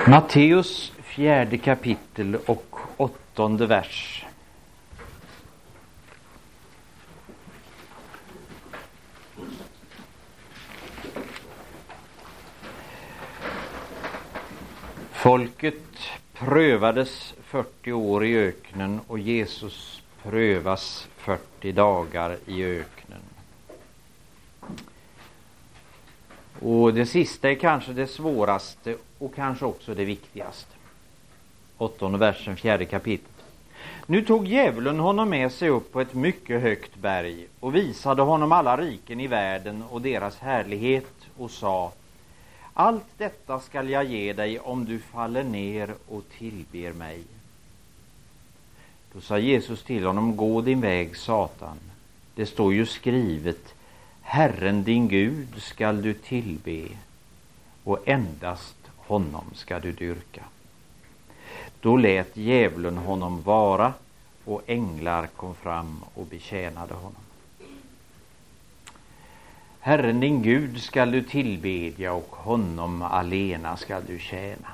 Matteus 4 kapitel och 8:e vers. Folket prövades 40 år i öknen och Jesus prövas 40 dagar i öknen. Och det sista är kanske det svåraste och kanske också det viktigaste. 8:e versen, 4 kapitel. Nu tog djävulen honom med sig upp på ett mycket högt berg och visade honom alla riken i världen och deras härlighet och sa: allt detta skall jag ge dig om du faller ner och tillber mig. Då sa Jesus till honom: gå din väg, Satan. Det står ju skrivet: Herren din Gud skall du tillbe och endast honom skall du dyrka. Då lät djävulen honom vara och änglar kom fram och betjänade honom. Herren din Gud skall du tillbedja och honom alena skall du tjäna.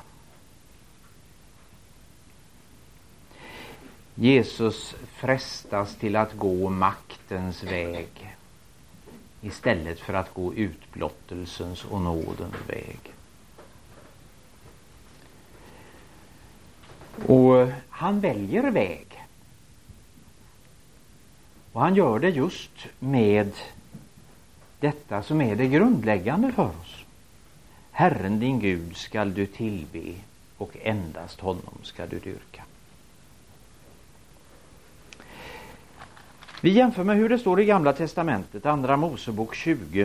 Jesus frestas till att gå maktens väg istället för att gå utblottelsens och nådens väg. Och han väljer väg. Och han gör det just med detta som är det grundläggande för oss. Herren din Gud skall du tillbe och endast honom skall du dyrka. Vi jämför med hur det står i Gamla testamentet, Andra Mosebok 20.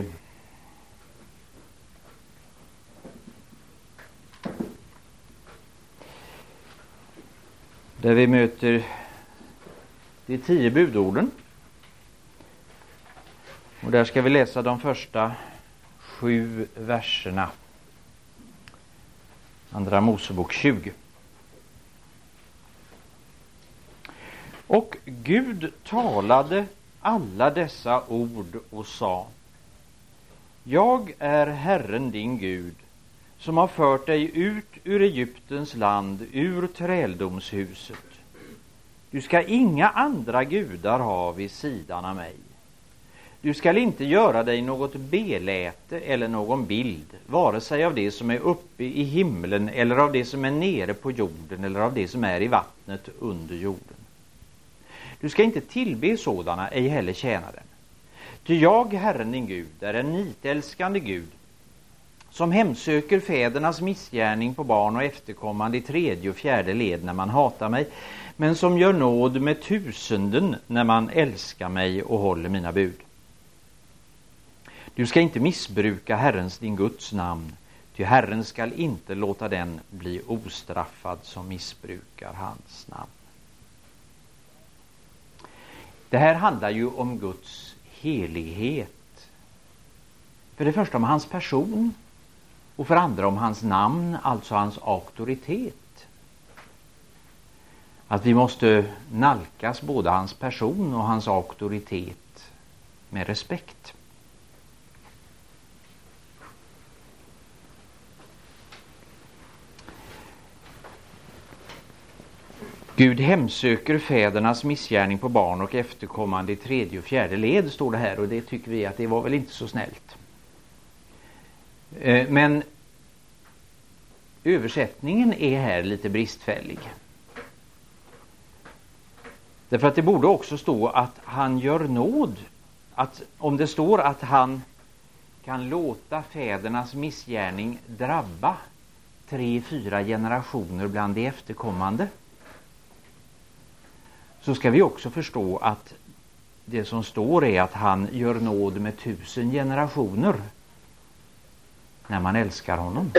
Där vi möter de 10 budorden. Och där ska vi läsa de första 7 verserna. Andra Mosebok 20. Och Gud talade alla dessa ord och sa: jag är Herren din Gud, som har fört dig ut ur Egyptens land, ur träldomshuset. Du ska inga andra gudar ha vid sidan av mig. Du skall inte göra dig något beläte eller någon bild, vare sig av det som är uppe i himlen eller av det som är nere på jorden eller av det som är i vattnet under jorden. Du ska inte tillbe sådana, ej heller tjäna dem. Ty jag, Herren din Gud, är en nitälskande Gud, som hemsöker fädernas missgärning på barn och efterkommande i 3:e och 4:e led när man hatar mig, men som gör nåd med 1000 när man älskar mig och håller mina bud. Du ska inte missbruka Herrens din Guds namn, ty Herren skall inte låta den bli ostraffad som missbrukar hans namn. Det här handlar ju om Guds helighet. För det första om hans person och för andra om hans namn, alltså hans auktoritet. Att vi måste nalkas både hans person och hans auktoritet med respekt. Gud hemsöker fädernas missgärning på barn och efterkommande i 3:e och 4:e led, står det här, och det tycker vi att det var väl inte så snällt. Men översättningen är här lite bristfällig. Därför att det borde också stå att han gör nåd. Att om det står att han kan låta fädernas missgärning drabba 3-4 generationer bland de efterkommande, så ska vi också förstå att det som står är att han gör nåd med 1000 generationer när man älskar honom.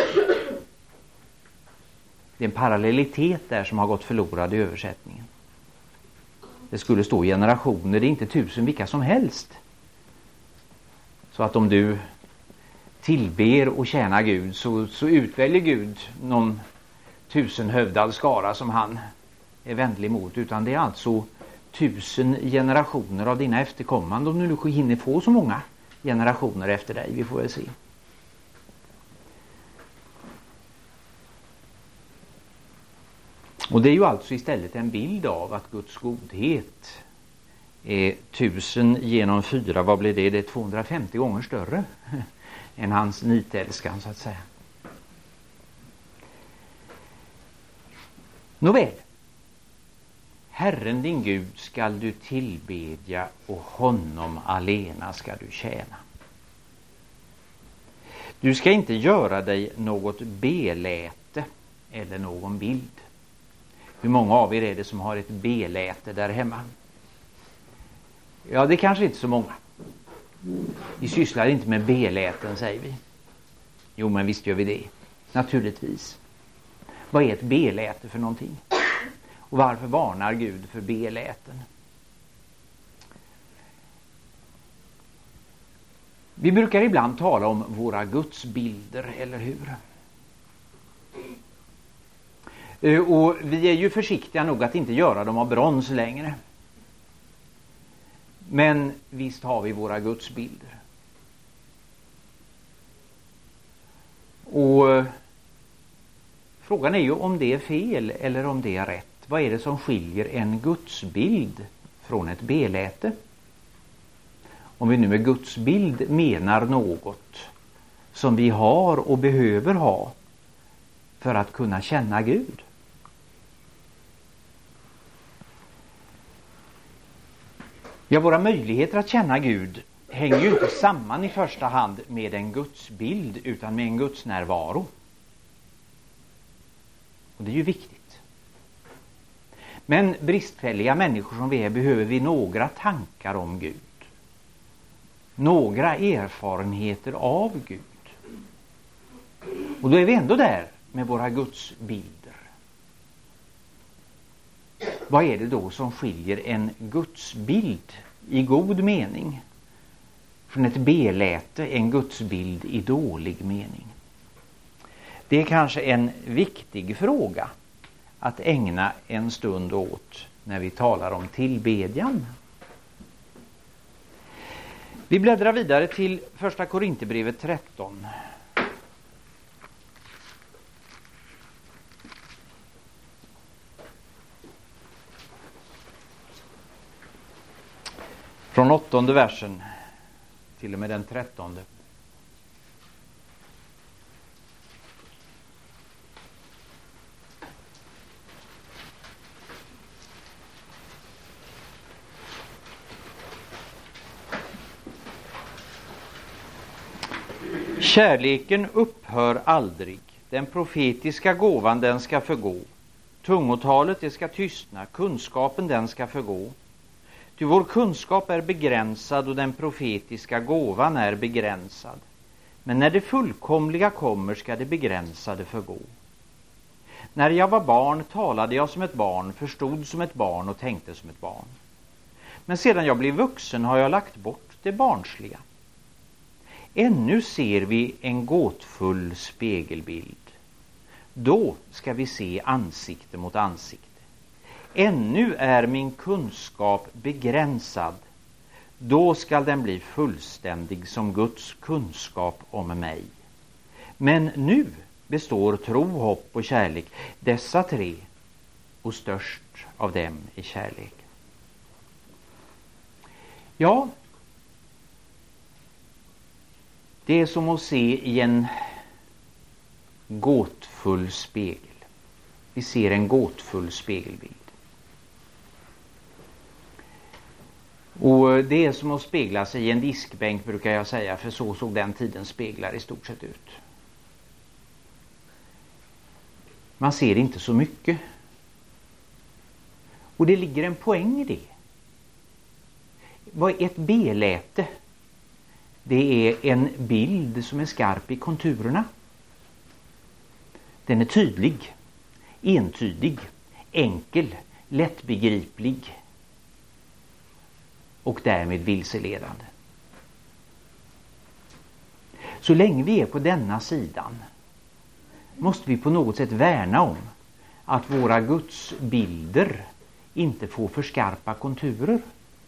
Det är en parallellitet där som har gått förlorad i översättningen. Det skulle stå generationer, det är inte 1000 vilka som helst. Så att om du tillber och tjänar Gud så utväljer Gud någon 1000-hövdad skara som han är vänlig mot, utan det är alltså 1000 generationer av dina efterkommande, om du nu hinner få så många generationer efter dig, vi får väl se. Och det är ju alltså istället en bild av att Guds godhet är 1000 genom 4, vad blir det? Det är 250 gånger större än hans nitälskan, så att säga. Nåväl. Herren din Gud skall du tillbedja och honom alena skall du tjäna. Du ska inte göra dig något beläte eller någon bild. Hur många av er är det som har ett beläte där hemma? Ja, det är kanske inte så många. Vi sysslar inte med beläten, säger vi. Jo, men visst gör vi det. Naturligtvis. Vad är ett beläte för någonting? Och varför varnar Gud för beläten? Vi brukar ibland tala om våra gudsbilder, eller hur? Och vi är ju försiktiga nog att inte göra dem av brons längre. Men visst har vi våra gudsbilder. Och frågan är ju om det är fel eller om det är rätt. Vad är det som skiljer en gudsbild från ett beläte? Om vi nu med gudsbild menar något som vi har och behöver ha för att kunna känna Gud. Ja, våra möjligheter att känna Gud hänger ju inte samman i första hand med en gudsbild utan med en gudsnärvaro. Och det är ju viktigt. Men bristfälliga människor som vi är behöver vi några tankar om Gud. Några erfarenheter av Gud. Och då är vi ändå där med våra gudsbilder. Vad är det då som skiljer en gudsbild i god mening från ett beläte, en gudsbild i dålig mening? Det är kanske en viktig fråga att ägna en stund åt när vi talar om tillbedjan. Vi bläddrar vidare till första Korinthierbrevet 13. Från 8:e versen till och med den 13:e. Kärleken upphör aldrig. Den profetiska gåvan den ska förgå. Tungotalet det ska tystna. Kunskapen den ska förgå. Ty vår kunskap är begränsad och den profetiska gåvan är begränsad. Men när det fullkomliga kommer ska det begränsade förgå. När jag var barn talade jag som ett barn, förstod som ett barn och tänkte som ett barn. Men sedan jag blev vuxen har jag lagt bort det barnsliga. Ännu ser vi en gåtfull spegelbild. Då ska vi se ansikte mot ansikte. Ännu är min kunskap begränsad. Då ska den bli fullständig som Guds kunskap om mig. Men nu består tro, hopp och kärlek. Dessa tre, och störst av dem är kärlek. Ja, det är som att se i en gåtfull spegel. Vi ser en gåtfull spegelbild. Och det är som att spegla sig i en diskbänk, brukar jag säga, för så såg den tidens speglar i stort sett ut. Man ser inte så mycket. Och det ligger en poäng i det. Vad är ett beläte? Det är en bild som är skarp i konturerna. Den är tydlig, entydig, enkel, lättbegriplig och därmed vilseledande. Så länge vi är på denna sidan måste vi på något sätt värna om att våra gudsbilder inte får för skarpa konturer.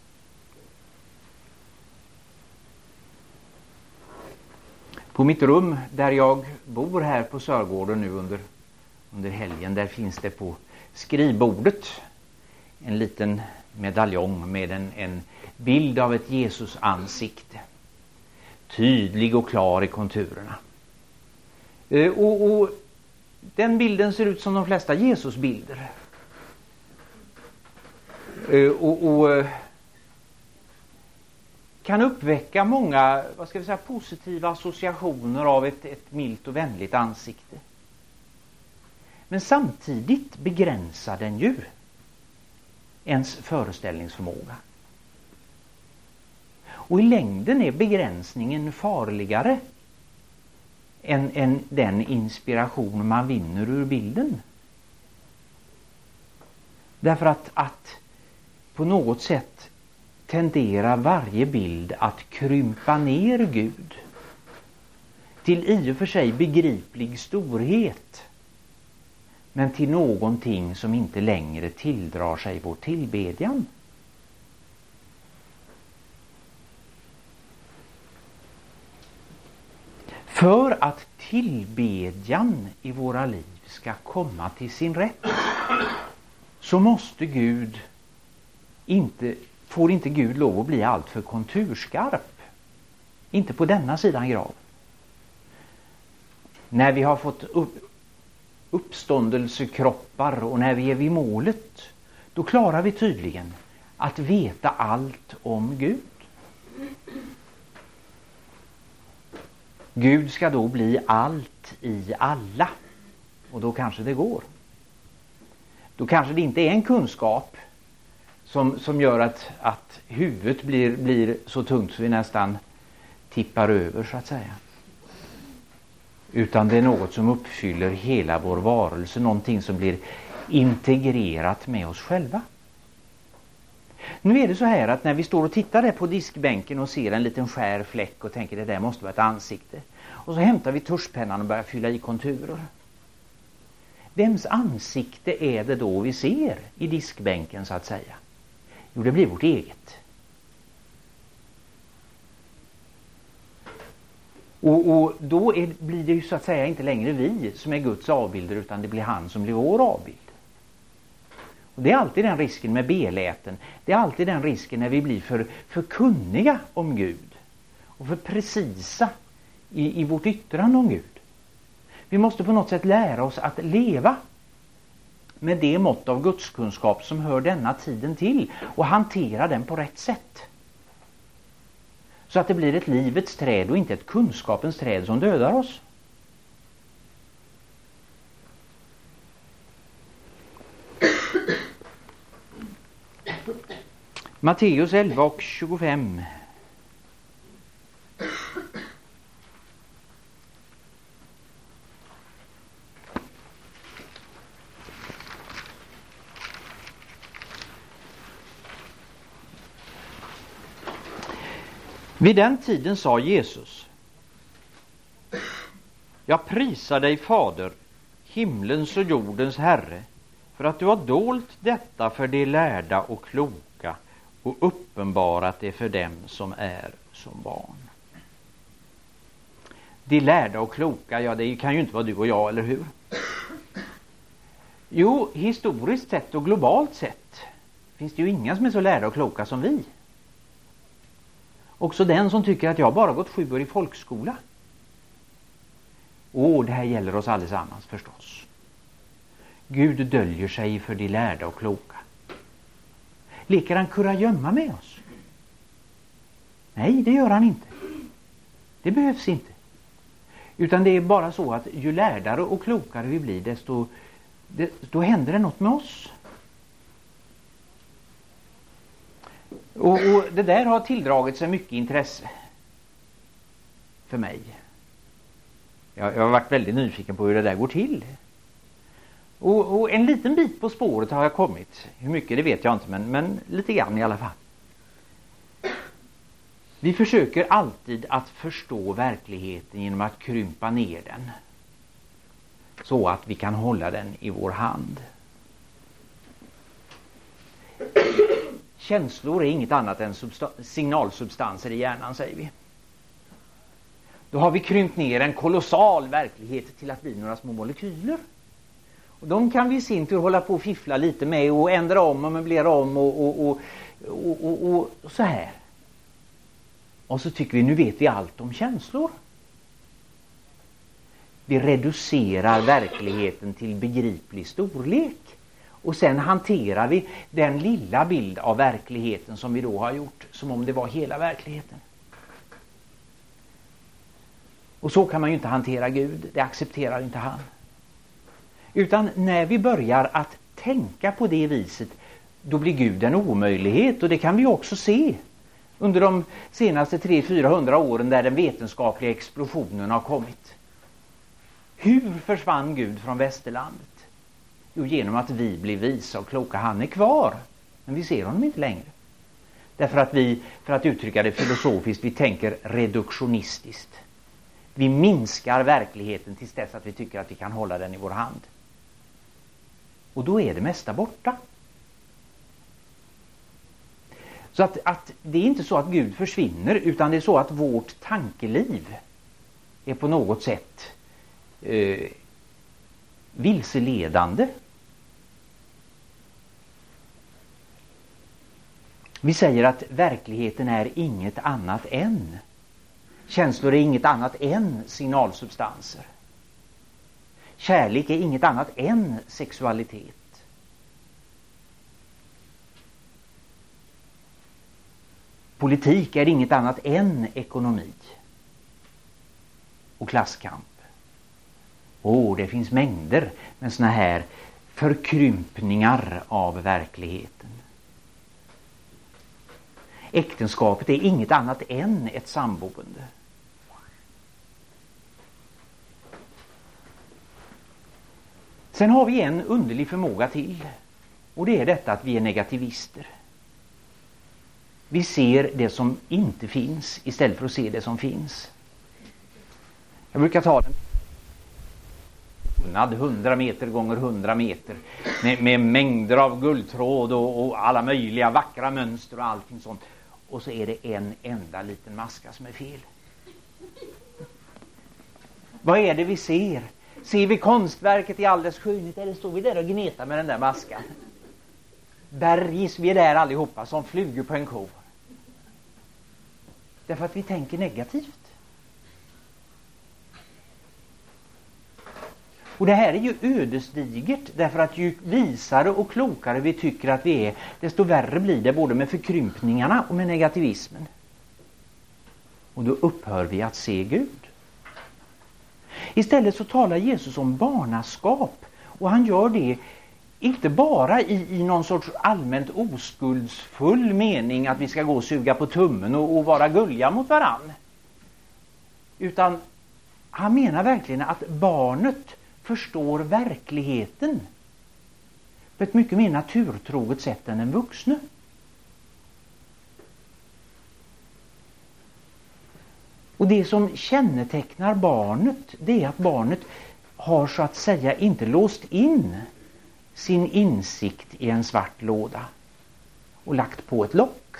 På mitt rum där jag bor här på Sörgården nu under helgen, där finns det på skrivbordet en liten medaljong med en bild av ett Jesus ansikte. Tydlig och klar i konturerna. Och den bilden ser ut som de flesta Jesusbilder. Och kan uppväcka många, positiva associationer av ett milt och vänligt ansikte. Men samtidigt begränsar den ju ens föreställningsförmåga. Och i längden är begränsningen farligare än den inspiration man vinner ur bilden. Därför att på något sätt tenderar varje bild att krympa ner Gud till i och för sig begriplig storhet, men till någonting som inte längre tilldrar sig vår tillbedjan. För att tillbedjan i våra liv ska komma till sin rätt, så måste får inte Gud lov att bli allt för konturskarp. Inte på denna sidan grav. När vi har fått uppståndelsekroppar och när vi är vid målet, då klarar vi tydligen att veta allt om Gud. Gud ska då bli allt i alla. Och då kanske det går. Då kanske det inte är en kunskap som gör att huvudet blir så tungt så vi nästan tippar över, så att säga. Utan det är något som uppfyller hela vår varelse. Någonting som blir integrerat med oss själva. Nu är det så här att när vi står och tittar där på diskbänken och ser en liten skär fläck och tänker det där måste vara ett ansikte. Och så hämtar vi tuschpennan och börjar fylla i konturer. Vems ansikte är det då vi ser i diskbänken, så att säga? Jo, det blir vårt eget. Och då blir det ju så att säga inte längre vi som är Guds avbilder, utan det blir han som blir vår avbild. Och det är alltid den risken med beläten. Det är alltid den risken när vi blir för kunniga om Gud. Och för precisa i vårt yttrande om Gud. Vi måste på något sätt lära oss att leva med det mått av gudskunskap som hör denna tiden till. Och hantera den på rätt sätt. Så att det blir ett livets träd och inte ett kunskapens träd som dödar oss. Matteus 11 och 25. Vid den tiden sa Jesus: Jag prisar dig, Fader, himlens och jordens Herre, för att du har dolt detta för de lärda och kloka och uppenbarat det för dem som är som barn. De lärda och kloka, ja, det kan ju inte vara du och jag, eller hur? Jo, historiskt sett och globalt sett finns det ju inga som är så lärda och kloka som vi. Också den som tycker att jag bara gått 7 år i folkskola. Det här gäller oss allesammans förstås. Gud döljer sig för de lärda och kloka. Leker han kurragömma med oss? Nej, det gör han inte. Det behövs inte. Utan det är bara så att ju lärdare och klokare vi blir, då händer det något med oss. Och det där har tilldragit sig mycket intresse för mig. Jag har varit väldigt nyfiken på hur det där går till. Och en liten bit på spåret har jag kommit. Hur mycket det vet jag inte, men lite grann i alla fall. Vi försöker alltid att förstå verkligheten genom att krympa ner den. Så att vi kan hålla den i vår hand. Känslor är inget annat än signalsubstanser i hjärnan, säger vi. Då har vi krympt ner en kolossal verklighet till att bli några små molekyler. Och de kan vi i sin tur hålla på och fiffla lite med och ändra om och möblera om och så här. Och så tycker vi, nu vet vi allt om känslor. Vi reducerar verkligheten till begriplig storlek. Och sen hanterar vi den lilla bild av verkligheten som vi då har gjort som om det var hela verkligheten. Och så kan man ju inte hantera Gud, det accepterar inte han. Utan när vi börjar att tänka på det viset, då blir Gud en omöjlighet. Och det kan vi också se under de senaste 300-400 åren där den vetenskapliga explosionen har kommit. Hur försvann Gud från västerlandet? Jo, genom att vi blir visa och kloka. Han är kvar, men vi ser honom inte längre. Därför att vi, för att uttrycka det filosofiskt, vi tänker reduktionistiskt. Vi minskar verkligheten tills dess att vi tycker att vi kan hålla den i vår hand. Och då är det mesta borta. Så att det är inte så att Gud försvinner, utan det är så att vårt tankeliv är på något sätt vilseledande. Vi säger att verkligheten är inget annat än. Känslor är inget annat än signalsubstanser. Kärlek är inget annat än sexualitet. Politik är inget annat än ekonomi och klasskamp. Det finns mängder med såna här förkrympningar av verkligheten. Äktenskapet är inget annat än ett samboende. Sen har vi en underlig förmåga till. Och det är detta att vi är negativister. Vi ser det som inte finns istället för att se det som finns. Jag brukar ta den 100 meter gånger 100 meter med mängder av guldtråd och alla möjliga vackra mönster och allting sånt. Och så är det en enda liten maska som är fel. Vad är det vi ser? Ser vi konstverket i all dess skönhet, eller står vi där och gnetar med den där maskan? Bergis vi är där allihopa som flugor på en ko. Därför att vi tänker negativt. Och det här är ju ödesdigert, därför att ju visare och klokare vi tycker att vi är, desto värre blir det både med förkrympningarna och med negativismen. Och då upphör vi att se Gud. Istället så talar Jesus om barnaskap, och han gör det inte bara i någon sorts allmänt oskuldsfull mening att vi ska gå och suga på tummen och vara gulliga mot varann. Utan han menar verkligen att barnet förstår verkligheten på ett mycket mer naturtroget sätt än en vuxne. Och det som kännetecknar barnet, det är att barnet har så att säga inte låst in sin insikt i en svart låda och lagt på ett lock.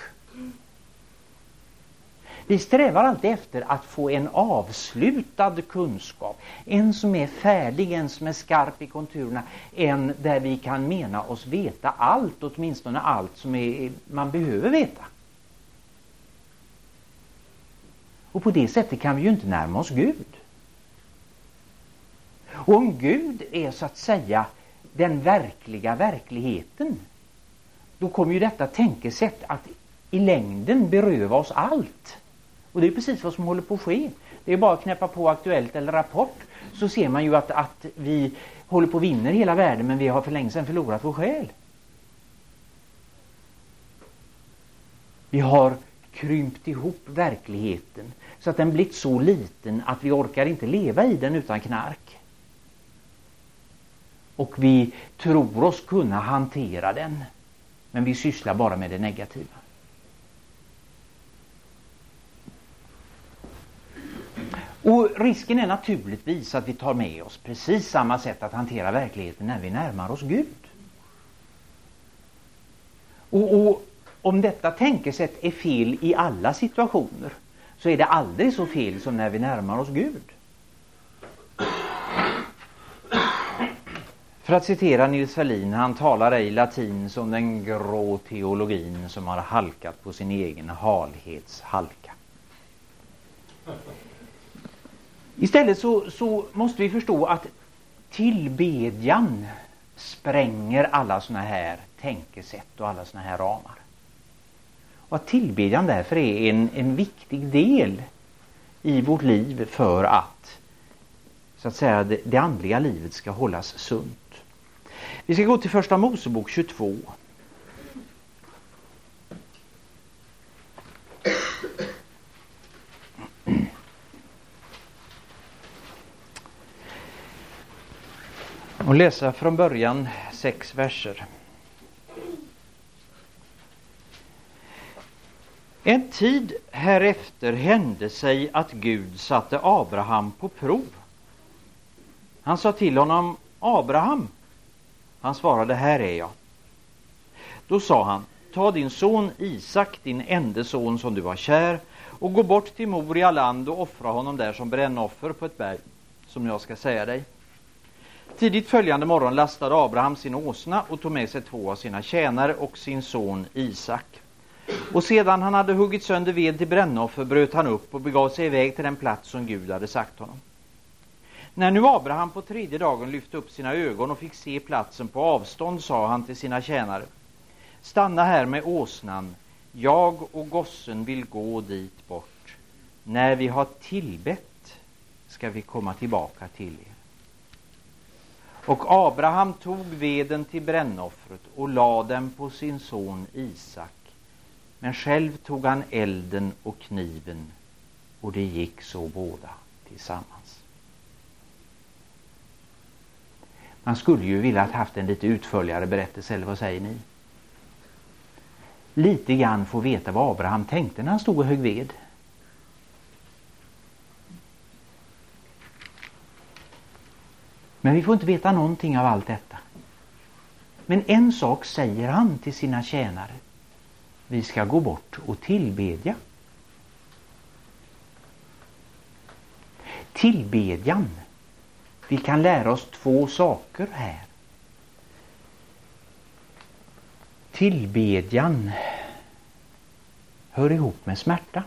Vi strävar alltid efter att få en avslutad kunskap. En som är färdig, en som är skarp i konturerna. En där vi kan mena oss veta allt, åtminstone allt som man behöver veta. Och på det sättet kan vi ju inte närma oss Gud. Och om Gud är så att säga den verkliga verkligheten, då kommer ju detta tänkesätt att i längden beröva oss allt. Och det är precis vad som håller på att ske. Det är bara att knäppa på Aktuellt eller Rapport, så ser man ju att vi håller på att vinna hela världen, men vi har för länge sedan förlorat vår själ. Vi har krympt ihop verkligheten så att den blivit så liten att vi orkar inte leva i den utan knark. Och vi tror oss kunna hantera den, men vi sysslar bara med det negativa. Och risken är naturligtvis att vi tar med oss precis samma sätt att hantera verkligheten när vi närmar oss Gud. Och om detta tänkesätt är fel i alla situationer, så är det aldrig så fel som när vi närmar oss Gud. För att citera Nils Ferlin, han talar ej latin som den grå teologin som har halkat på sin egen halhetshalka. Istället så måste vi förstå att tillbedjan spränger alla såna här tänkesätt och alla såna här ramar. Och att tillbedjan därför är en viktig del i vårt liv för att så att säga det andliga livet ska hållas sunt. Vi ska gå till Första Mosebok 22. Och läsa från början 6 verser. En tid härefter hände sig att Gud satte Abraham på prov. Han sa till honom: Abraham. Han svarade: här är jag. Då sa han: ta din son Isak, din enda son som du var kär, och gå bort till Moria land och offra honom där som brännoffer på ett berg som jag ska säga dig. Tidigt följande morgon lastade Abraham sin åsna och tog med sig 2 av sina tjänare och sin son Isak. Och sedan han hade huggit sönder ved till brännoffer bröt han upp och begav sig iväg till den plats som Gud hade sagt honom. När nu Abraham på 3:e dagen lyfte upp sina ögon och fick se platsen på avstånd sa han till sina tjänare: stanna här med åsnan, jag och gossen vill gå dit bort. När vi har tillbett ska vi komma tillbaka till er. Och Abraham tog veden till brännoffret och lade den på sin son Isak. Men själv tog han elden och kniven, och det gick så båda tillsammans. Man skulle ju vilja ha haft en lite utförligare berättelse, eller vad säger ni? Lite grann få veta vad Abraham tänkte när han stod och högg ved. Men vi får inte veta någonting av allt detta. Men en sak säger han till sina tjänare: vi ska gå bort och tillbedja. Tillbedjan. Vi kan lära oss 2 saker här. Tillbedjan hör ihop med smärta.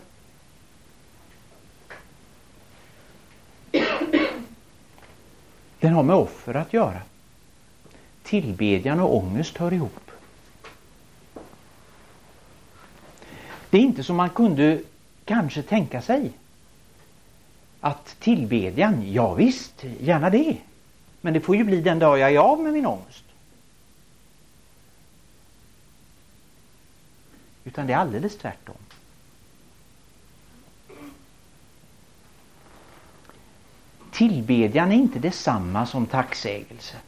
Den har med offer att göra. Tillbedjan och ångest hör ihop. Det är inte som man kunde kanske tänka sig. Att tillbedjan, ja visst, gärna det. Men det får ju bli den dag jag är av med min ångest. Utan det är alldeles tvärtom. Tillbedjan är inte detsamma som tacksägelse.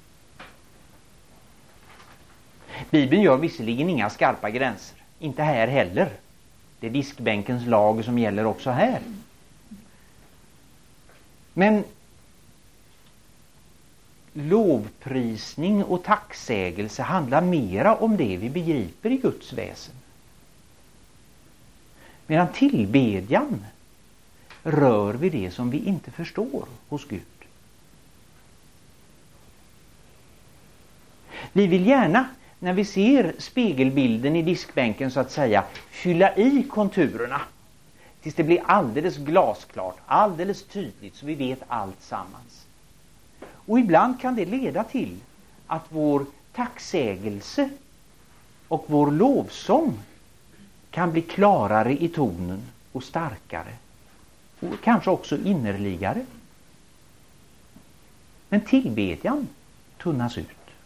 Bibeln gör visserligen inga skarpa gränser. Inte här heller. Det är diskbänkens lag som gäller också här. Men lovprisning och tacksägelse handlar mera om det vi begriper i Guds väsen. Medan tillbedjan rör vi det som vi inte förstår hos Gud. Vi vill gärna, när vi ser spegelbilden i diskbänken så att säga, fylla i konturerna tills det blir alldeles glasklart, alldeles tydligt, så vi vet allt sammans. Och ibland kan det leda till att vår tacksägelse och vår lovsång kan bli klarare i tonen och starkare och kanske också innerligare. Men tillbedjan tunnas ut.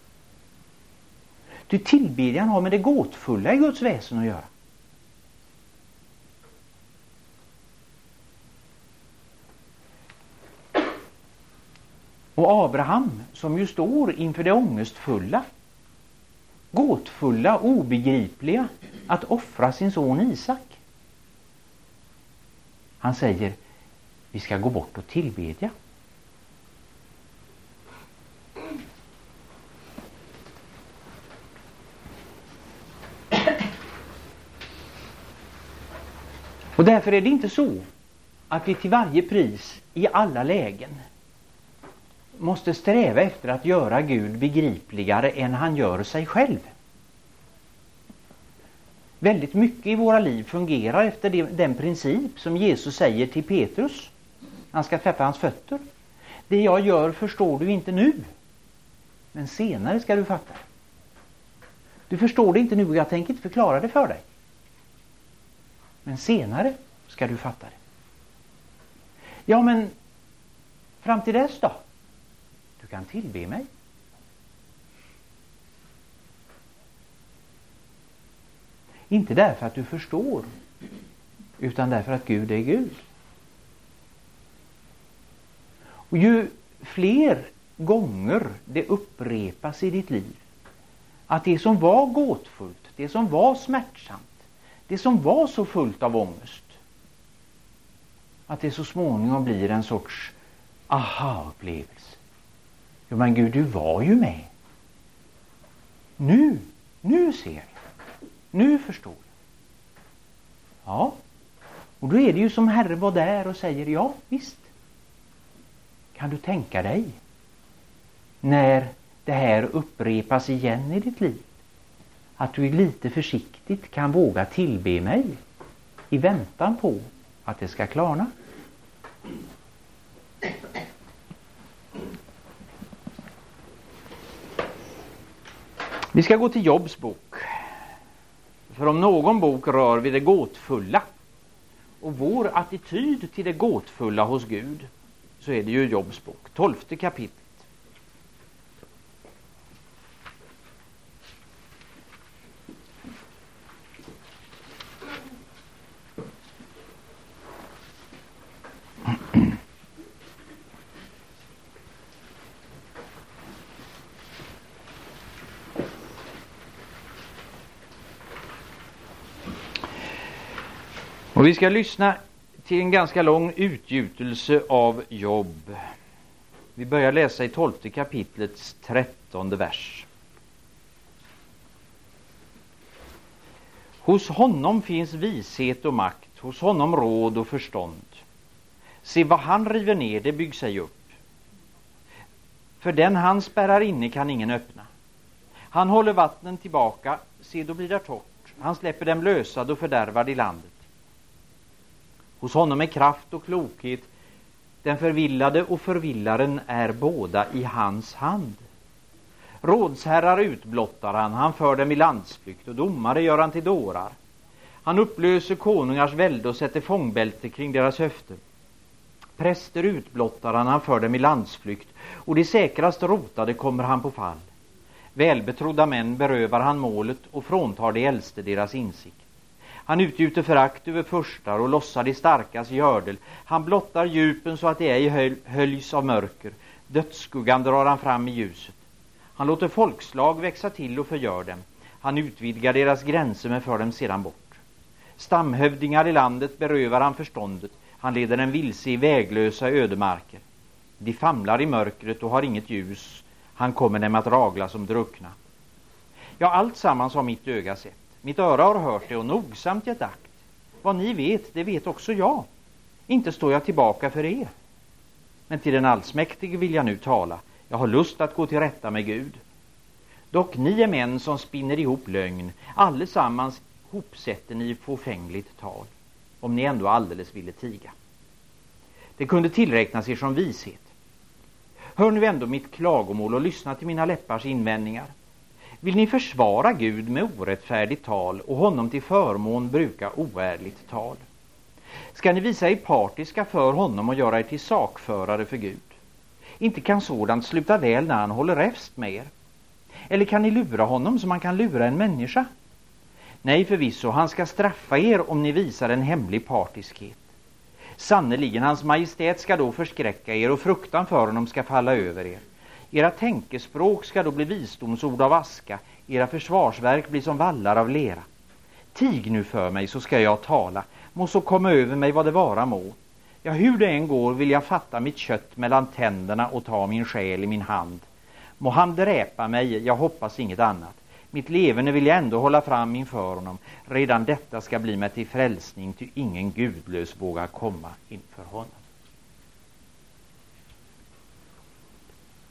Ty tillbedjan har med det gåtfulla i Guds väsen att göra. Och Abraham, som ju står inför det ångestfulla, gåtfulla, obegripliga, att offra sin son Isak. Han säger: vi ska gå bort och tillbedja. Och därför är det inte så att vi till varje pris i alla lägen måste sträva efter att göra Gud begripligare än han gör sig själv. Väldigt mycket i våra liv fungerar efter den princip som Jesus säger till Petrus. Han ska tvätta hans fötter. Det jag gör förstår du inte nu, men senare ska du fatta. Du förstår det inte nu och jag tänker inte förklara det för dig. Men senare ska du fatta det. Ja, men fram till dess då? Du kan tillbe mig. Inte därför att du förstår, utan därför att Gud är Gud. Och ju fler gånger det upprepas i ditt liv att det som var gåtfullt, det som var smärtsamt, det som var så fullt av ångest, att det så småningom blir en sorts aha-upplevelse. Jo, men Gud, du var ju med. Nu ser jag. Nu förstår jag. Ja, och då är det ju som Herre var där och säger, ja visst. Kan du tänka dig när det här upprepas igen i ditt liv, att du lite försiktigt kan våga tillbe mig i väntan på att det ska klarna? Vi ska gå till Jobs bok. För om någon bok rör vid det gåtfulla och vår attityd till det gåtfulla hos Gud, så är det ju Jobs bok, 12:e kapitlet. Och vi ska lyssna till en ganska lång utgjutelse av Jobb. Vi börjar läsa i 12:e kapitlets 13:e vers. Hos honom finns vishet och makt, hos honom råd och förstånd. Se, vad han river ner, det byggs sig upp. För den han spärrar inne kan ingen öppna. Han håller vattnen tillbaka, se då blir det torrt. Han släpper dem lösade och fördärvade i landet. Hos honom är kraft och klokhet. Den förvillade och förvillaren är båda i hans hand. Rådsherrar utblottar han för dem i landsflykt, och domare gör han till dårar. Han upplöser konungars välde och sätter fångbälte kring deras höfter. Präster utblottar han för dem i landsflykt, och de säkrast rotade kommer han på fall. Välbetrodda män berövar han målet och fråntar de äldste deras insikt. Han utgjuter förakt över förstar och lossar de starkas gördel. Han blottar djupen så att de ej höljs av mörker. Dödsskuggan drar han fram i ljuset. Han låter folkslag växa till och förgör dem. Han utvidgar deras gränser men för dem sedan bort. Stamhövdingar i landet berövar han förståndet. Han leder en vilse i väglösa ödemarker. De famlar i mörkret och har inget ljus. Han kommer dem att ragla som druckna. Ja, allt sammans har mitt öga sett. Mitt öra har hört det och nogsamt gett akt. Vad ni vet, det vet också jag. Inte står jag tillbaka för er. Men till den allsmäktige vill jag nu tala. Jag har lust att gå till rätta med Gud. Dock ni är män som spinner ihop lögn. Allesammans hopsätter ni fåfängligt tal. Om ni ändå alldeles ville tiga. Det kunde tillräknas er som vishet. Hör nu ändå mitt klagomål och lyssna till mina läppars invändningar. Vill ni försvara Gud med orättfärdigt tal och honom till förmån bruka oärligt tal? Ska ni visa er partiska för honom och göra er till sakförare för Gud? Inte kan sådant sluta väl när han håller räfst med er. Eller kan ni lura honom som man kan lura en människa? Nej, förvisso, han ska straffa er om ni visar en hemlig partiskhet. Sannoliken hans majestät ska då förskräcka er och fruktan för honom ska falla över er. Era tänkespråk ska då bli visdomsord av aska, era försvarsverk blir som vallar av lera. Tig nu för mig så ska jag tala, må så komma över mig vad det vara må. Ja, hur det än går vill jag fatta mitt kött mellan tänderna och ta min själ i min hand. Må han dräpa mig, jag hoppas inget annat. Mitt levande vill jag ändå hålla fram inför honom. Redan detta ska bli mig till frälsning, ty ingen gudlös vågar komma inför honom.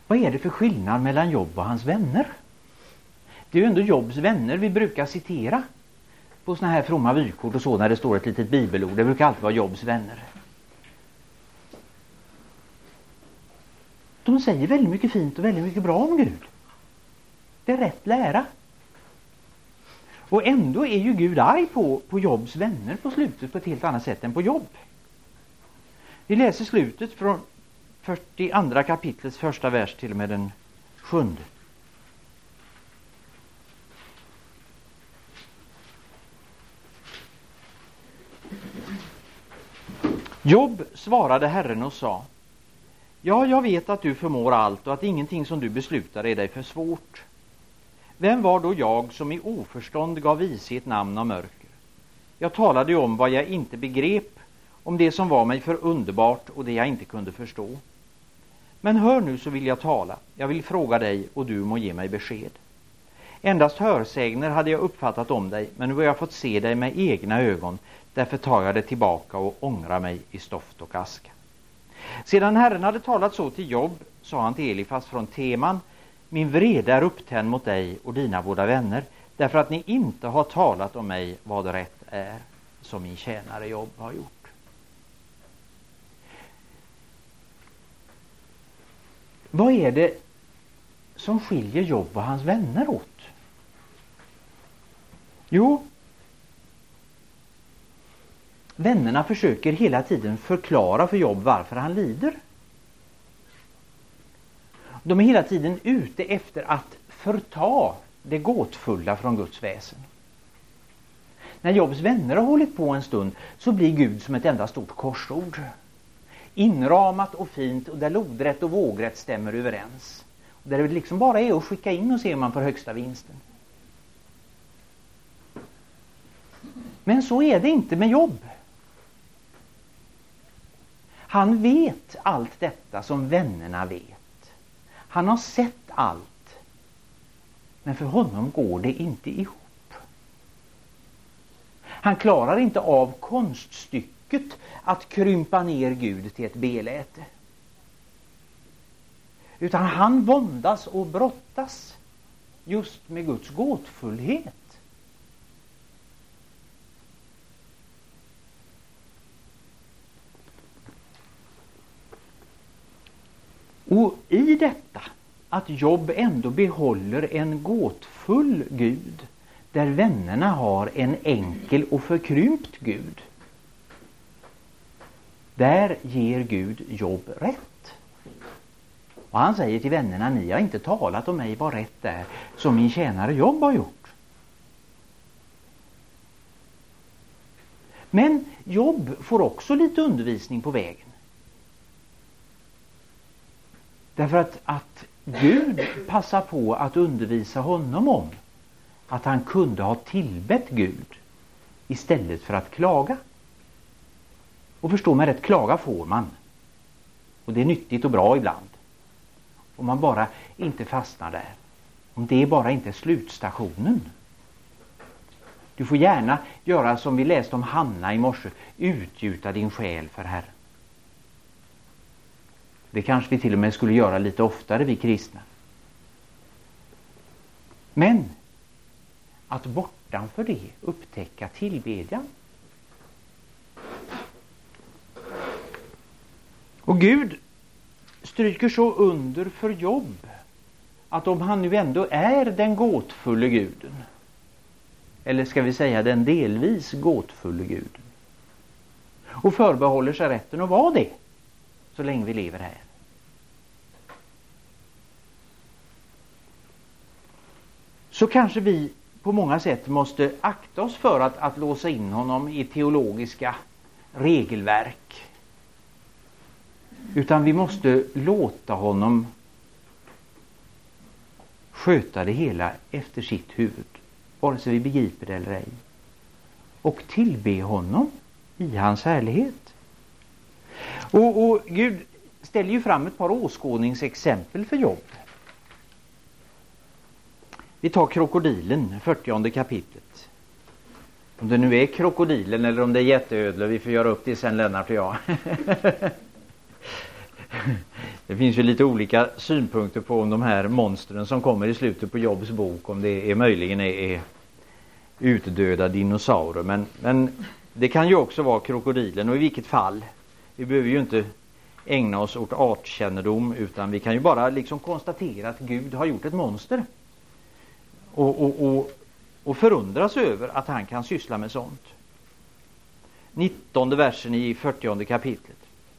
Vad är det för skillnad mellan Job och hans vänner? Det är ju ändå Jobs vänner vi brukar citera på såna här fromma vykort och så när det står ett litet bibelord. Det brukar alltid vara Jobs vänner. De säger väldigt mycket fint och väldigt mycket bra om Gud. Det är rätt lära. Och ändå är ju Gud arg på Jobs vänner på slutet på ett helt annat sätt än på Job. Vi läser slutet från 42 kapitlets första vers till och med den 7. Job svarade Herren och sa: ja, jag vet att du förmår allt och att ingenting som du beslutar är dig för svårt. Vem var då jag som i oförstånd gav vishet namn av mörker? Jag talade om vad jag inte begrep, om det som var mig för underbart och det jag inte kunde förstå. Men hör nu, så vill jag tala. Jag vill fråga dig och du må ge mig besked. Endast hörsägner hade jag uppfattat om dig, men nu har jag fått se dig med egna ögon. Därför tar jag det tillbaka och ångrar mig i stoft och aska. Sedan Herren hade talat så till Job, sa han till Elifas från Teman: min vrede är upptänd mot dig och dina båda vänner, därför att ni inte har talat om mig vad rätt är, som min tjänare Job har gjort. Vad är det som skiljer Job och hans vänner åt? Jo, vännerna försöker hela tiden förklara för Job varför han lider. De är hela tiden ute efter att förta det gåtfulla från Guds väsen. När Jobs vänner har hållit på en stund så blir Gud som ett enda stort korsord. Inramat och fint och där lodrätt och vågrätt stämmer överens. Och där det liksom bara är att skicka in och se om man får högsta vinsten. Men så är det inte med Job. Han vet allt detta som vännerna vet. Han har sett allt. Men för honom går det inte ihop. Han klarar inte av konststycket att krympa ner Gud till ett beläte. Utan han våndas och brottas just med Guds gåtfullhet. Och i detta att Job ändå behåller en gåtfull Gud, där vännerna har en enkel och förkrympt Gud, där ger Gud Job rätt. Och han säger till vännerna: ni har inte talat om mig vad rätt är, som min tjänare Job har gjort. Men Job får också lite undervisning på vägen. Därför att Gud passar på att undervisa honom om att han kunde ha tillbett Gud istället för att klaga. Och förstå mig rätt, klaga får man. Och det är nyttigt och bra ibland. Om man bara inte fastnar där. Om det bara inte är slutstationen. Du får gärna göra som vi läste om Hanna i morse. Utgjuta din själ för Herren. Det kanske vi till och med skulle göra lite oftare, vi kristna. Men att bortanför det upptäcka tillbedjan. Och Gud stryker så under för Job att om han nu ändå är den gåtfulla guden, eller ska vi säga den delvis gåtfulla guden, och förbehåller sig rätten att vara det så länge vi lever här, så kanske vi på många sätt måste akta oss för att låsa in honom i teologiska regelverk. Utan vi måste låta honom sköta det hela efter sitt huvud, vare sig vi begriper det eller ej. Och tillbe honom i hans härlighet. Och Gud ställer ju fram ett par åskådningsexempel för Job. Vi tar krokodilen, 40:e kapitlet. Om det nu är krokodilen eller om det är jätteödlor, vi får göra upp det sen, Lennart och jag. Det finns ju lite olika synpunkter på om de här monstren som kommer i slutet på Jobs bok, om det möjligen är utdöda dinosaurer. Men det kan ju också vara krokodilen, och i vilket fall. Vi behöver ju inte ägna oss åt artkännedom, utan vi kan ju bara liksom konstatera att Gud har gjort ett monster. Och förundras över att han kan syssla med sånt. 19:e versen i 40:e kapitlet.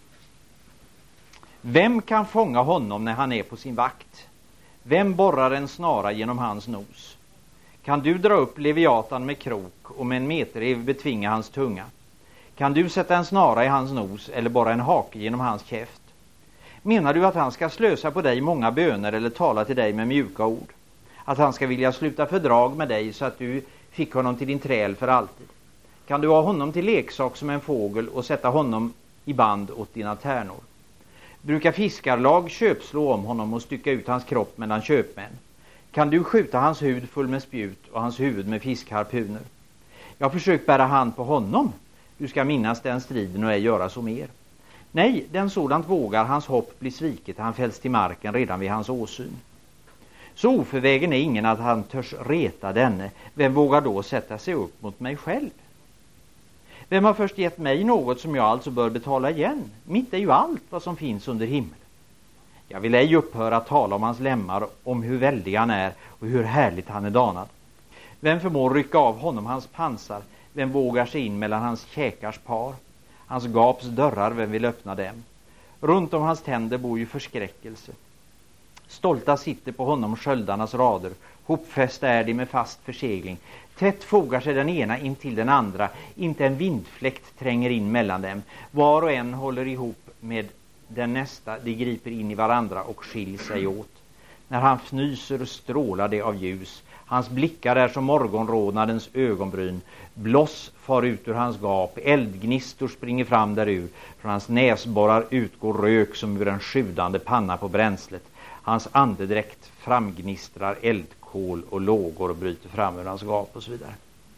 Vem kan fånga honom när han är på sin vakt? Vem borrar en snara genom hans nos? Kan du dra upp Leviatan med krok och med en metrev betvinga hans tunga? Kan du sätta en snara i hans nos eller borra en hake genom hans käft? Menar du att han ska slösa på dig många böner eller tala till dig med mjuka ord? Att han ska vilja sluta fördrag med dig så att du fick honom till din träl för alltid? Kan du ha honom till leksak som en fågel och sätta honom i band åt dina tärnor? Brukar fiskarlag köpslå om honom och stycka ut hans kropp mellan köpmän? Kan du skjuta hans hud full med spjut och hans huvud med fiskharpuner? Jag har försökt bära hand på honom. Du ska minnas den striden och ej göra så mer. Nej, den sådant vågar hans hopp bli sviket. Han fälls till marken redan vid hans åsyn. Så oförvägen är ingen att han törs reta denne. Vem vågar då sätta sig upp mot mig själv? Vem har först gett mig något som jag alltså bör betala igen? Mitt är ju allt vad som finns under himlen. Jag vill ej upphöra att tala om hans lemmar, om hur väldig han är och hur härligt han är danad. Vem förmår rycka av honom hans pansar? Vem vågar sig in mellan hans käkars par? Hans gaps dörrar, vem vill öppna dem? Runt om hans tänder bor ju förskräckelse. Stolta sitter på honom sköldarnas rader. Hopfästa är de med fast försegling. Tätt fogar sig den ena in till den andra. Inte en vindfläkt tränger in mellan dem. Var och en håller ihop med den nästa. De griper in i varandra och skiljer sig åt. När han fnyser strålar det av ljus. Hans blickar är som morgonrodnadens ögonbryn. Bloss far ut ur hans gap. Eldgnistor springer fram därur. Från hans näsborrar utgår rök som ur en sjudande panna på bränslet. Hans andedräkt framgnistrar eldkol och lågor och bryter fram ur hans gap och så vidare.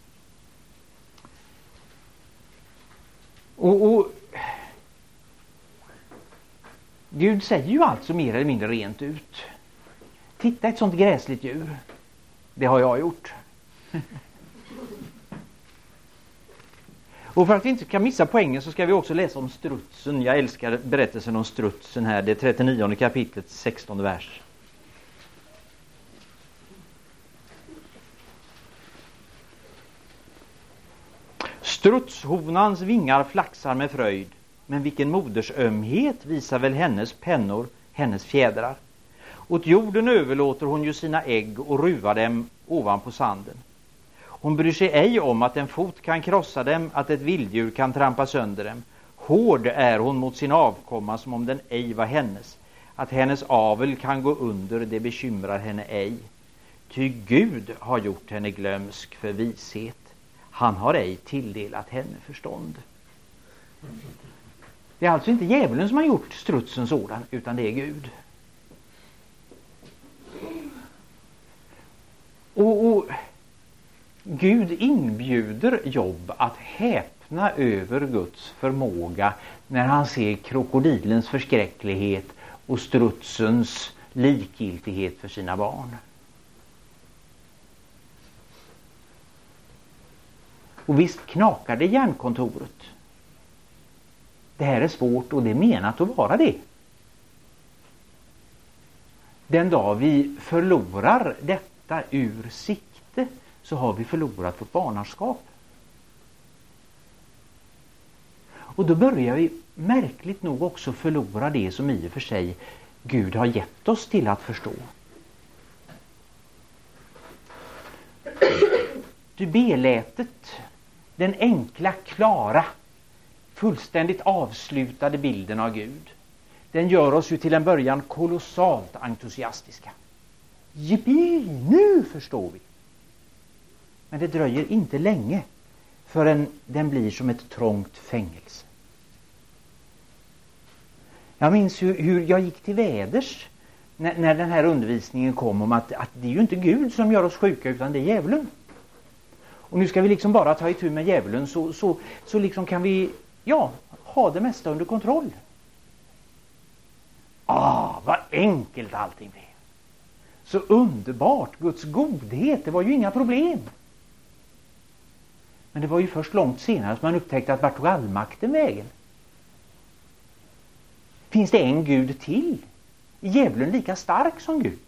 Och Gud säger ju alltså mer eller mindre rent ut. Titta, ett sånt gräsligt djur. Det har jag gjort. Och för att vi inte ska missa poängen så ska vi också läsa om strutsen. Jag älskar berättelsen om strutsen här. Det är 39:e kapitlet, 16:e vers. Strutshonans vingar flaxar med fröjd. Men vilken moders ömhet visar väl hennes pennor, hennes fjädrar. Åt jorden överlåter hon ju sina ägg och ruvar dem ovanpå sanden. Hon bryr sig ej om att en fot kan krossa dem, att ett vilddjur kan trampa sönder dem. Hård är hon mot sin avkomma som om den ej var hennes. Att hennes avel kan gå under, det bekymrar henne ej. Ty Gud har gjort henne glömsk för vishet. Han har ej tilldelat henne förstånd. Det är alltså inte djävulen som har gjort strutsen sådan, utan det är Gud. Och Gud inbjuder Job att häpna över Guds förmåga när han ser krokodilens förskräcklighet och strutsens likgiltighet för sina barn. Och visst knakar det i hjärnkontoret. Det här är svårt och det är menat att vara det. Den dag vi förlorar detta ur sikte så har vi förlorat vårt barnaskap. Och då börjar vi märkligt nog också förlora det som i och för sig Gud har gett oss till att förstå. Du belätet, den enkla, klara, fullständigt avslutade bilden av Gud. Den gör oss ju till en början kolossalt entusiastiska. Jippi, nu förstår vi. Men det dröjer inte länge förrän den blir som ett trångt fängelse. Jag minns hur jag gick till väders när den här undervisningen kom om att det är ju inte Gud som gör oss sjuka utan det är djävulen. Och nu ska vi liksom bara ta itu med djävulen så liksom kan vi ha det mesta under kontroll. enkelt allting blev. Så underbart, Guds godhet, det var ju inga problem. Men det var ju först långt senare som man upptäckte att vart tog allmakten vägen? Finns det en Gud till? Är djävulen lika stark som Gud?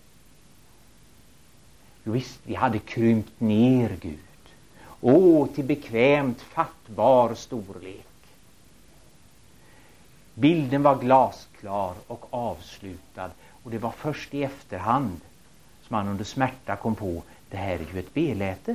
Jo visst, vi hade krympt ner Gud. Till bekvämt fattbar storlek. Bilden var glasklar och avslutad. Och det var först i efterhand som man under smärta kom på, det här är ju ett beläte.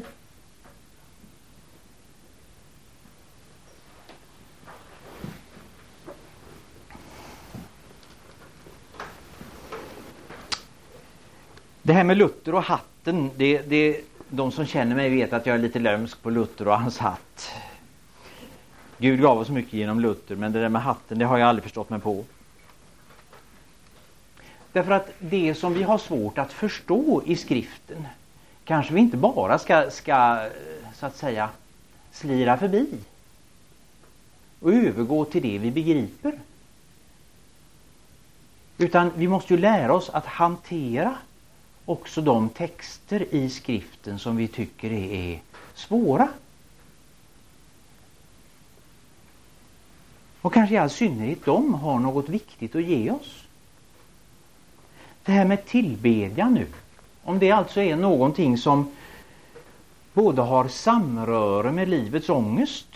Det här med Luther och hatten, de som känner mig vet att jag är lite lömsk på Luther och hans hatt. Gud gav oss mycket genom Luther, men det där med hatten, det har jag aldrig förstått mig på. Därför att det som vi har svårt att förstå i skriften kanske vi inte bara ska så att säga slira förbi och övergå till det vi begriper. Utan vi måste ju lära oss att hantera också de texter i skriften som vi tycker är svåra. Och kanske i all synnerhet de har något viktigt att ge oss. Det här med tillbedjan nu. Om det alltså är någonting som både har samröre med livets ångest,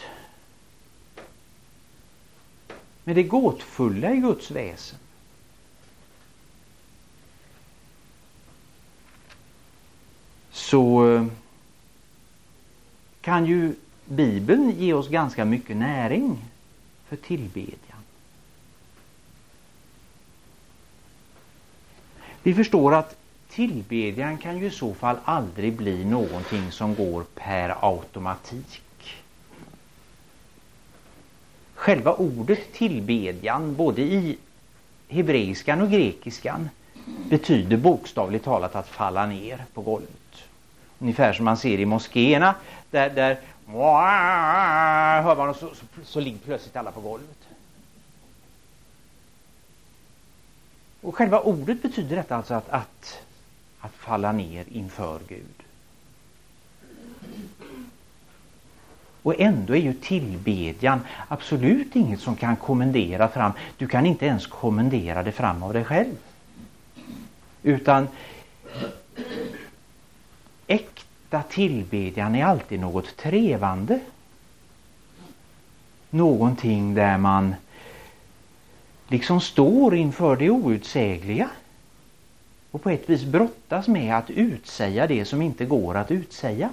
med det gåtfulla i Guds väsen. Så kan ju Bibeln ge oss ganska mycket näring för tillbedjan. Vi förstår att tillbedjan kan ju i så fall aldrig bli någonting som går per automatik. Själva ordet tillbedjan, både i hebreiskan och grekiskan, betyder bokstavligt talat att falla ner på golvet. Ungefär som man ser i moskéerna, där hör man och så ligger plötsligt alla på golvet. Och själva ordet betyder detta alltså att falla ner inför Gud. Och ändå är ju tillbedjan absolut inget som kan kommendera fram. Du kan inte ens kommendera det fram av dig själv. Utan äkta tillbedjan är alltid något trevande. Någonting där man liksom står inför det outsägliga. Och på ett vis brottas med att utsäga det som inte går att utsäga.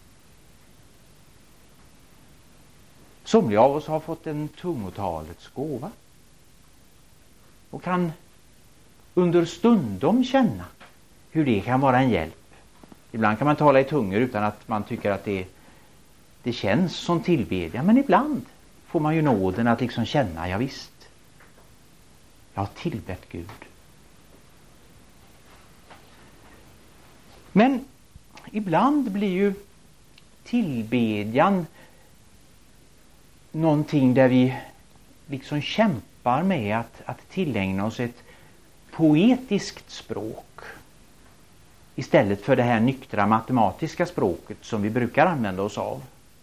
Somliga av oss har fått en tungotalets gåva. Och kan under stundom känna hur det kan vara en hjälp. Ibland kan man tala i tungor utan att man tycker att det känns som tillbedjan. Men ibland får man ju nåden att liksom känna, ja visst, jag har tillbett Gud. Men ibland blir ju tillbedjan någonting där vi liksom kämpar med att tillägna oss ett poetiskt språk istället för det här nyktra matematiska språket som vi brukar använda oss av.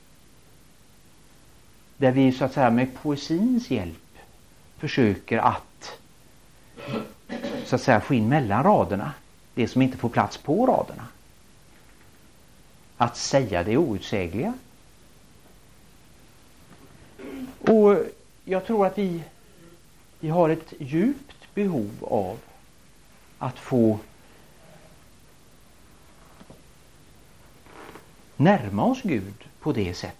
Där vi så att säga med poesins hjälp försöker att så att säga få in mellan raderna det som inte får plats på raderna. Att säga det outsägliga. Och jag tror att vi har ett djupt behov av att få närma oss Gud på det sättet.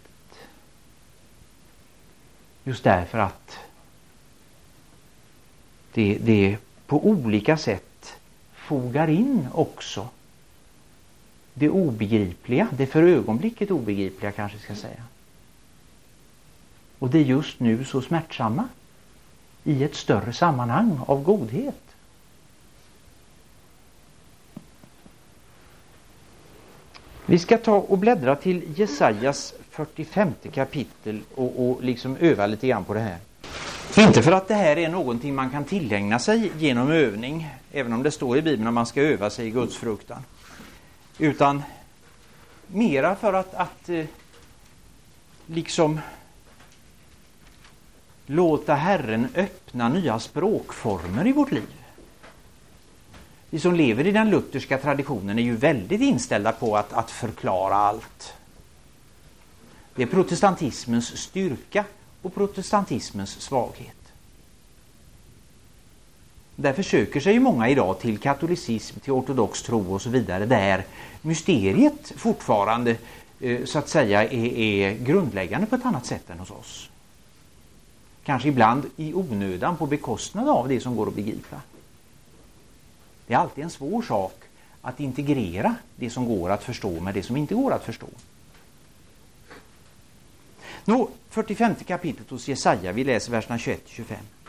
Just därför att det på olika sätt fogar in också det obegripliga, det för ögonblicket obegripliga kanske ska säga. Och det är just nu så smärtsamma i ett större sammanhang av godhet. Vi ska ta och bläddra till Jesajas 45 kapitel och liksom öva lite grann på det här. Inte för att det här är någonting man kan tillägna sig genom övning, även om det står i Bibeln att man ska öva sig i Guds fruktan. Utan mera för att liksom låta Herren öppna nya språkformer i vårt liv. Vi som lever i den lutherska traditionen är ju väldigt inställda på att förklara allt. Det är protestantismens styrka och protestantismens svaghet. Därför söker sig många idag till katolicism, till ortodox tro och så vidare, där mysteriet fortfarande så att säga är grundläggande på ett annat sätt än hos oss. Kanske ibland i onödan på bekostnad av det som går att begripa. Det är alltid en svår sak att integrera det som går att förstå med det som inte går att förstå. Nå, 45 kapitlet hos Jesaja, vi läser verserna 21-25.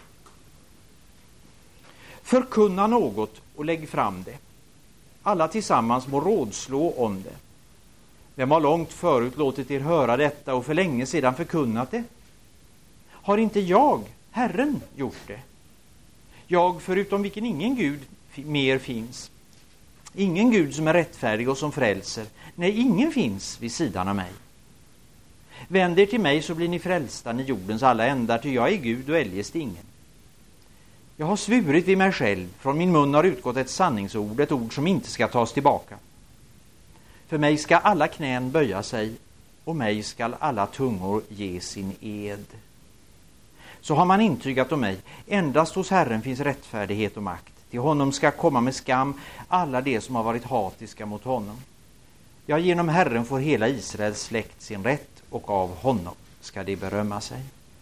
Förkunna något och lägg fram det. Alla tillsammans må rådslå om det. Vem har långt förut låtit er höra detta och för länge sedan förkunnat det? Har inte jag, Herren, gjort det? Jag, förutom vilken ingen Gud mer finns. Ingen Gud som är rättfärdig och som frälser. Nej, ingen finns vid sidan av mig. Vänd er till mig så blir ni frälsta, ni jordens alla ändar, ty jag är Gud och eljest ingen. Jag har svurit vid mig själv, från min mun har utgått ett sanningsord, ett ord som inte ska tas tillbaka. För mig ska alla knän böja sig, och mig ska alla tungor ge sin ed. Så har man intygat om mig, endast hos Herren finns rättfärdighet och makt. Till honom ska komma med skam alla de som har varit hatiska mot honom. Ja, genom Herren får hela Israels släkt sin rätt, och av honom ska de berömma sig.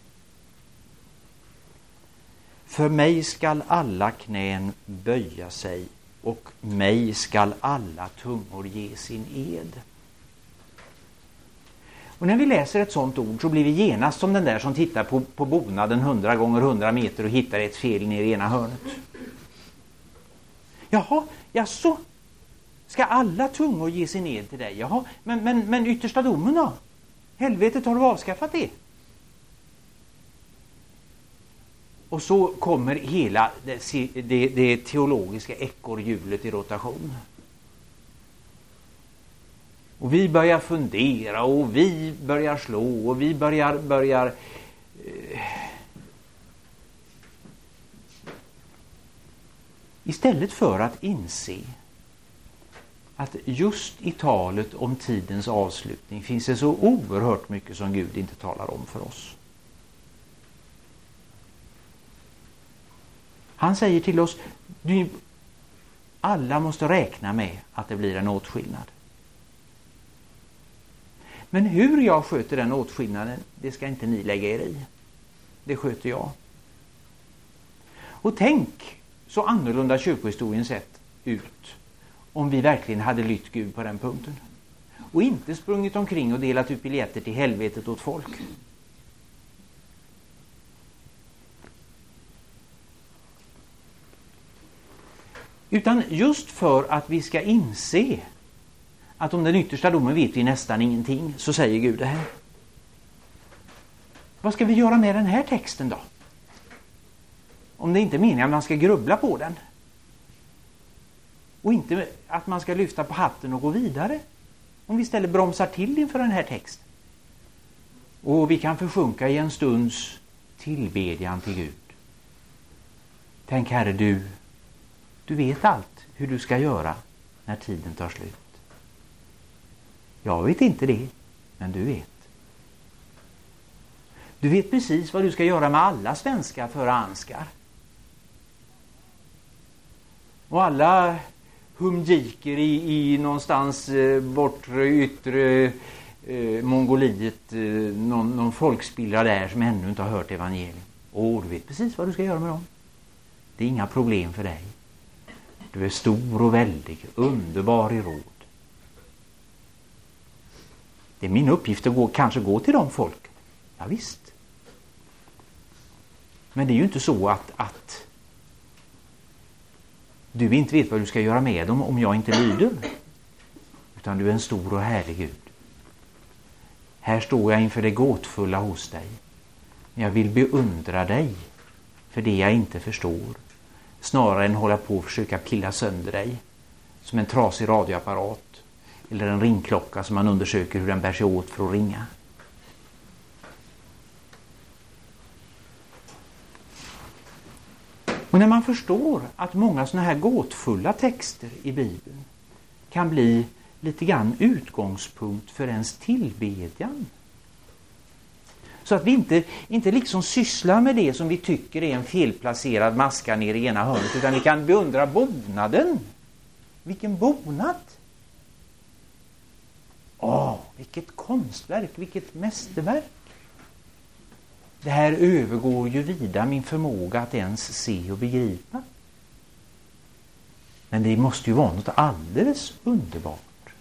För mig skall alla knän böja sig, och mig skall alla tungor ge sin ed. Och när vi läser ett sånt ord så blir vi genast som den där som tittar på bonaden 100 gånger 100 meter och hittar ett fel ner i ena hörnet. Jaha, så ska alla tungor ge sin ed till dig? Jaha, men yttersta domen då? Helvetet, har du avskaffat det? Och så kommer hela det teologiska ekorrhjulet i rotation. Och vi börjar fundera och vi börjar slå och vi börjar istället för att inse att just i talet om tidens avslutning finns det så oerhört mycket som Gud inte talar om för oss. Han säger till oss, alla måste räkna med att det blir en åtskillnad. Men hur jag sköter den åtskillnaden, det ska inte ni lägga er i. Det sköter jag. Och tänk så annorlunda kyrkohistorien sett ut om vi verkligen hade lytt Gud på den punkten. Och inte sprungit omkring och delat ut biljetter till helvetet åt folk. Utan just för att vi ska inse att om den yttersta domen vet vi nästan ingenting, så säger Gud det här. Vad ska vi göra med den här texten då? Om det inte är meningen att man ska grubbla på den. Och inte att man ska lyfta på hatten och gå vidare. Om vi istället bromsar till inför den här texten. Och vi kan försjunka i en stunds tillbedjan till Gud. Tänk, Herre, du vet allt hur du ska göra när tiden tar slut. Jag vet inte det, men du vet. Du vet precis vad du ska göra med alla svenskar före Ansgar. Och alla humjiker i någonstans bortre yttre Mongoliet, någon folkspillra där som ännu inte har hört evangelium. Och du vet precis vad du ska göra med dem. Det är inga problem för dig. Du är stor och väldig, underbar i råd. Det är min uppgift att kanske gå till de folk. Ja, visst. Men det är ju inte så att du inte vet vad du ska göra med dem om jag inte lyder. Utan du är en stor och härlig Gud. Här står jag inför det gåtfulla hos dig. Men jag vill beundra dig för det jag inte förstår, snarare än hålla på och försöka pilla sönder dig som en trasig radioapparat eller en ringklocka som man undersöker hur den bär sig åt för att ringa. Och när man förstår att många såna här gåtfulla texter i Bibeln kan bli lite grann utgångspunkt för ens tillbedjan. Så att vi inte liksom sysslar med det som vi tycker är en felplacerad maska ner i ena hörnet, utan vi kan beundra bonaden. Vilken bonad! Vilket konstverk, vilket mästerverk! Det här övergår ju vida min förmåga att ens se och begripa. Men det måste ju vara något alldeles underbart.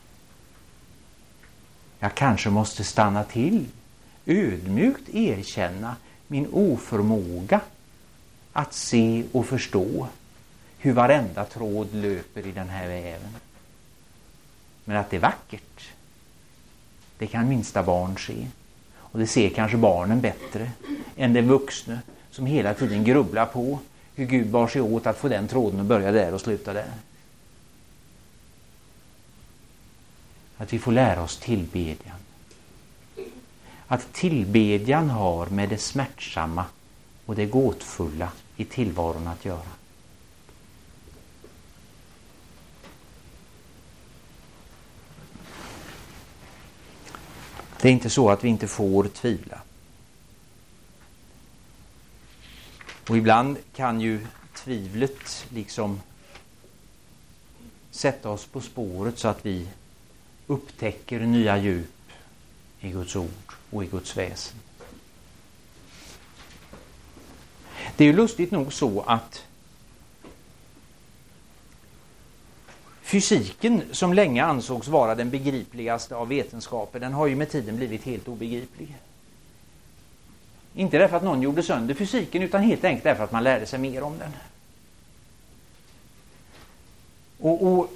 Jag kanske måste stanna till, ödmjukt erkänna min oförmåga att se och förstå hur varenda tråd löper i den här väven. Men att det är vackert, det kan minsta barn se. Och det ser kanske barnen bättre än den vuxna som hela tiden grubblar på hur Gud bar sig åt att få den tråden att börja där och sluta där. Att vi får lära oss tillbedjan. Att tillbedjan har med det smärtsamma och det gåtfulla i tillvaron att göra. Det är inte så att vi inte får tvivla. Och ibland kan ju tvivlet liksom sätta oss på spåret så att vi upptäcker nya djup i Guds ord och i Guds väsen. Det är ju lustigt nog så att fysiken, som länge ansågs vara den begripligaste av vetenskaper, den har ju med tiden blivit helt obegriplig. Inte därför att någon gjorde sönder fysiken, utan helt enkelt därför att man lärde sig mer om den. Och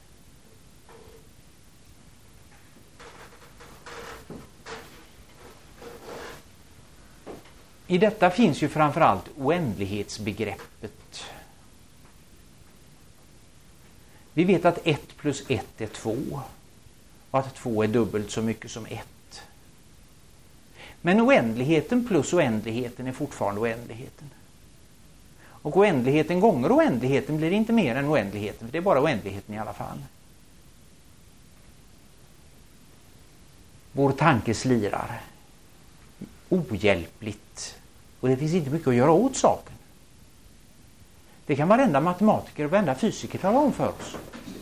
i detta finns ju framförallt oändlighetsbegreppet. Vi vet att 1 plus 1 är 2 och att 2 är dubbelt så mycket som 1. Men oändligheten plus oändligheten är fortfarande oändligheten. Och oändligheten gånger oändligheten blir inte mer än oändligheten, för det är bara oändligheten i alla fall. Vår tanke slirar ohjälpligt och det finns inte mycket att göra åt saken. Det kan varenda matematiker och varenda fysiker tala om för oss.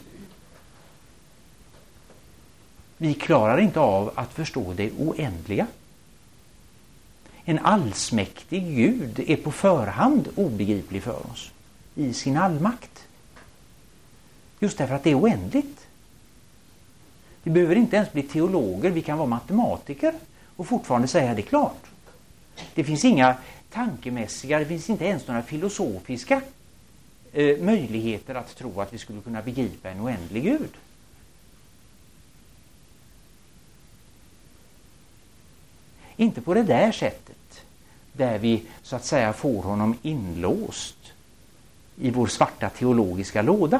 Vi klarar inte av att förstå det oändliga. En allsmäktig Gud är på förhand obegriplig för oss i sin allmakt. Just därför att det är oändligt. Vi behöver inte ens bli teologer, vi kan vara matematiker och fortfarande säga det är klart. Det finns inga tankemässiga, det finns inte ens några filosofiska möjligheter att tro att vi skulle kunna begripa en oändlig Gud. Inte på det där sättet, där vi så att säga får honom inlåst i vår svarta teologiska låda.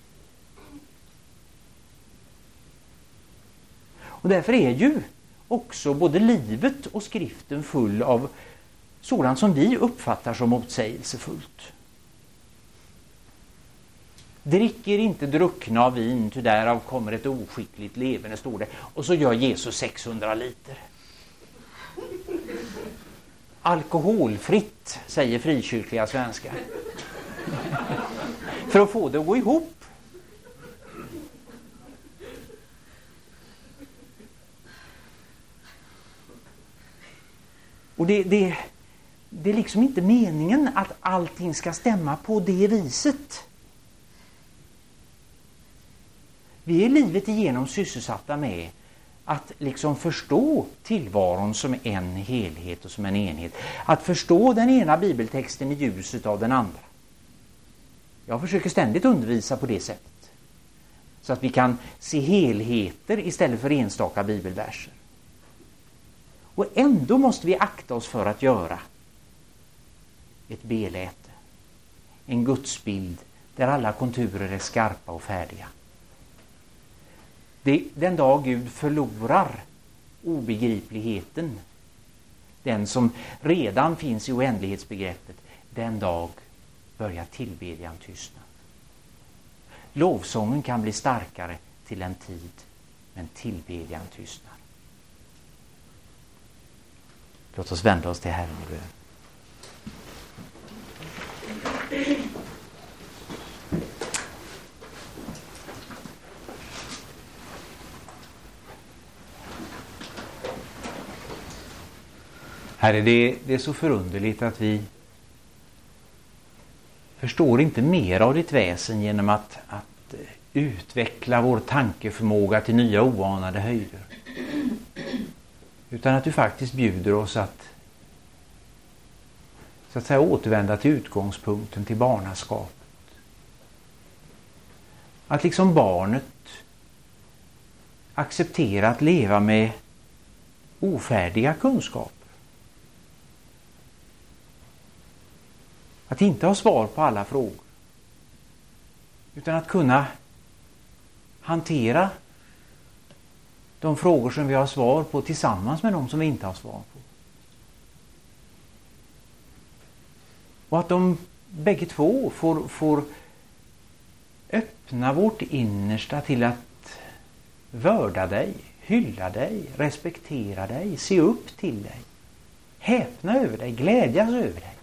Och därför är ju också både livet och skriften full av sådant som vi uppfattar som motsägelsefullt. Dricker inte druckna av vin, ty därav kommer ett oskickligt leverne, står det. Och så gör Jesus 600 liter. Alkoholfritt, säger frikyrkliga svenskar. För att få det att gå ihop. Och det är liksom inte meningen att allting ska stämma på det viset. Vi är livet igenom sysselsatta med att liksom förstå tillvaron som en helhet och som en enhet. Att förstå den ena bibeltexten i ljuset av den andra. Jag försöker ständigt undervisa på det sättet. Så att vi kan se helheter istället för enstaka bibelverser. Och ändå måste vi akta oss för att göra ett beläte. En gudsbild där alla konturer är skarpa och färdiga. Den dag Gud förlorar obegripligheten, den som redan finns i oändlighetsbegreppet, den dag börjar tillbedjan tystna. Lovsången kan bli starkare till en tid, men tillbedjan tystnar. Låt oss vända oss till Herren i bön. Herre, det är så förunderligt att vi förstår inte mer av ditt väsen genom att utveckla vår tankeförmåga till nya oanade höjder. Utan att du faktiskt bjuder oss att så att säga återvända till utgångspunkten, till barnaskapet. Att liksom barnet acceptera att leva med ofärdiga kunskaper. Att inte ha svar på alla frågor. Utan att kunna hantera de frågor som vi har svar på tillsammans med de som vi inte har svar på. Och att de bägge två får öppna vårt innersta till att vörda dig, hylla dig, respektera dig, se upp till dig, häpna över dig, glädjas över dig.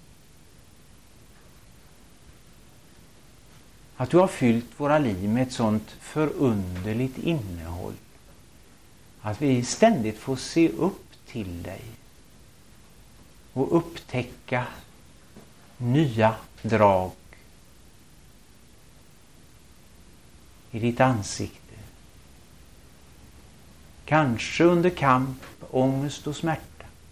Att du har fyllt våra liv med ett sånt förunderligt innehåll. Att vi ständigt får se upp till dig. Och upptäcka nya drag i ditt ansikte. Kanske under kamp, ångest och smärta.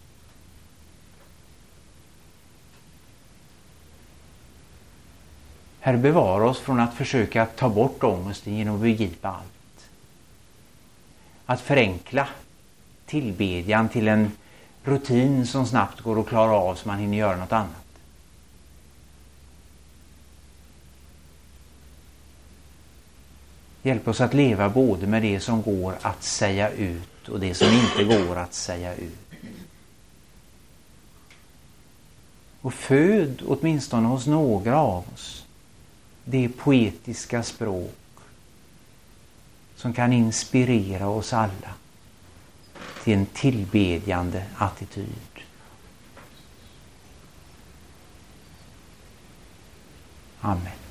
Herre, bevara oss från att försöka ta bort ångesten genom att begripa allt. Att förenkla tillbedjan till en rutin som snabbt går att klara av så man hinner göra något annat. Hjälp oss att leva både med det som går att säga ut och det som inte går att säga ut. Och föd åtminstone hos några av oss det poetiska språk som kan inspirera oss alla till en tillbedjande attityd. Amen.